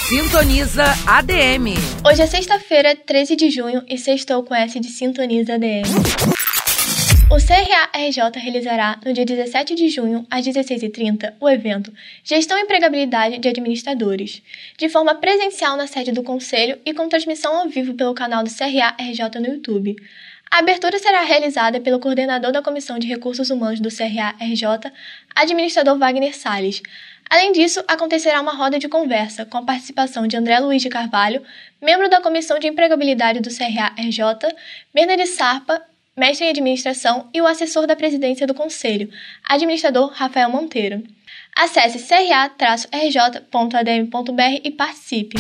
Sintoniza ADM. Hoje é sexta-feira, 13 de junho, e sextou com S de Sintoniza ADM. O CRA-RJ realizará, no dia 17 de junho, às 16h30, o evento Gestão e Empregabilidade de Administradores, de forma presencial na sede do Conselho e com transmissão ao vivo pelo canal do CRA-RJ no YouTube. A abertura será realizada pelo coordenador da Comissão de Recursos Humanos do CRA-RJ, administrador Wagner Salles. Além disso, acontecerá uma roda de conversa com a participação de André Luiz de Carvalho, membro da Comissão de Empregabilidade do CRA-RJ, Bernardo Sarpa, mestre em administração, e o assessor da presidência do Conselho, administrador Rafael Monteiro. Acesse cra-rj.adm.br e participe.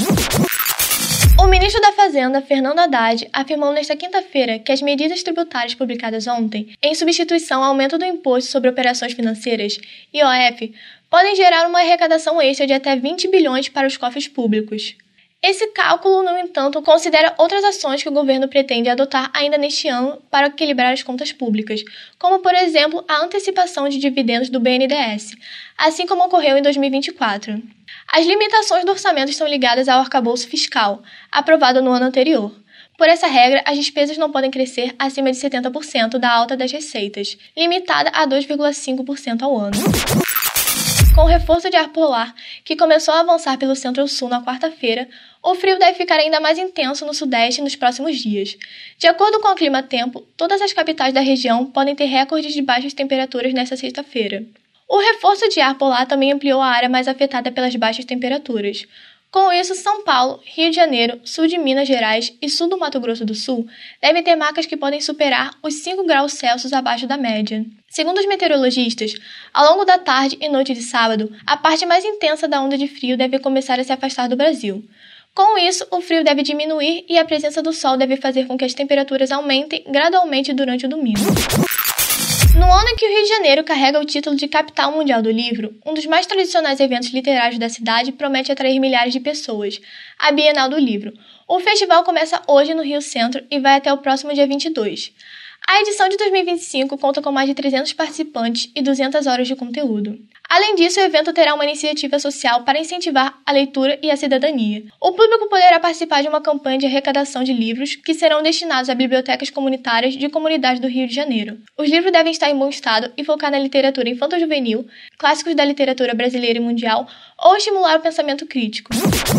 O ministro da Fazenda, Fernando Haddad, afirmou nesta quinta-feira que as medidas tributárias publicadas ontem, em substituição ao aumento do Imposto sobre Operações Financeiras, IOF, podem gerar uma arrecadação extra de até 20 bilhões para os cofres públicos. Esse cálculo, no entanto, considera outras ações que o governo pretende adotar ainda neste ano para equilibrar as contas públicas, como, por exemplo, a antecipação de dividendos do BNDES, assim como ocorreu em 2024. As limitações do orçamento estão ligadas ao arcabouço fiscal, aprovado no ano anterior. Por essa regra, as despesas não podem crescer acima de 70% da alta das receitas, limitada a 2,5% ao ano. Com o reforço de ar polar, que começou a avançar pelo centro-sul na quarta-feira, o frio deve ficar ainda mais intenso no sudeste nos próximos dias. De acordo com o Climatempo, todas as capitais da região podem ter recordes de baixas temperaturas nesta sexta-feira. O reforço de ar polar também ampliou a área mais afetada pelas baixas temperaturas. Com isso, São Paulo, Rio de Janeiro, sul de Minas Gerais e sul do Mato Grosso do Sul devem ter marcas que podem superar os 5 graus Celsius abaixo da média. Segundo os meteorologistas, ao longo da tarde e noite de sábado, a parte mais intensa da onda de frio deve começar a se afastar do Brasil. Com isso, o frio deve diminuir e a presença do sol deve fazer com que as temperaturas aumentem gradualmente durante o domingo. No ano em que o Rio de Janeiro carrega o título de Capital Mundial do Livro, um dos mais tradicionais eventos literários da cidade promete atrair milhares de pessoas, a Bienal do Livro. O festival começa hoje no Rio Centro e vai até o próximo dia 22. A edição de 2025 conta com mais de 300 participantes e 200 horas de conteúdo. Além disso, o evento terá uma iniciativa social para incentivar a leitura e a cidadania. O público poderá participar de uma campanha de arrecadação de livros que serão destinados a bibliotecas comunitárias de comunidades do Rio de Janeiro. Os livros devem estar em bom estado e focar na literatura infanto-juvenil, clássicos da literatura brasileira e mundial, ou estimular o pensamento crítico.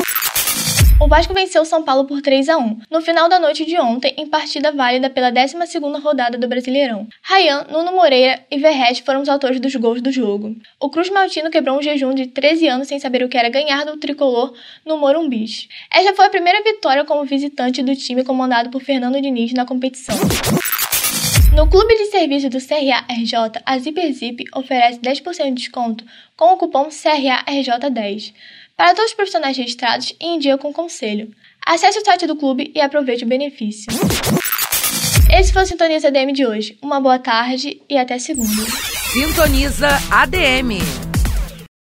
O Vasco venceu o São Paulo por 3-1, no final da noite de ontem, em partida válida pela 12ª rodada do Brasileirão. Ryan, Nuno Moreira e Verratti foram os autores dos gols do jogo. O Cruz Maltino quebrou um jejum de 13 anos sem saber o que era ganhar do tricolor no Morumbi. Esta foi a primeira vitória como visitante do time comandado por Fernando Diniz na competição. No clube de serviço do CRA-RJ, a ZiperZip oferece 10% de desconto com o cupom CRARJ10 para todos os profissionais registrados e em dia com o Conselho. Acesse o site do clube e aproveite o benefício. Esse foi o Sintoniza ADM de hoje. Uma boa tarde e até segunda. Sintoniza ADM.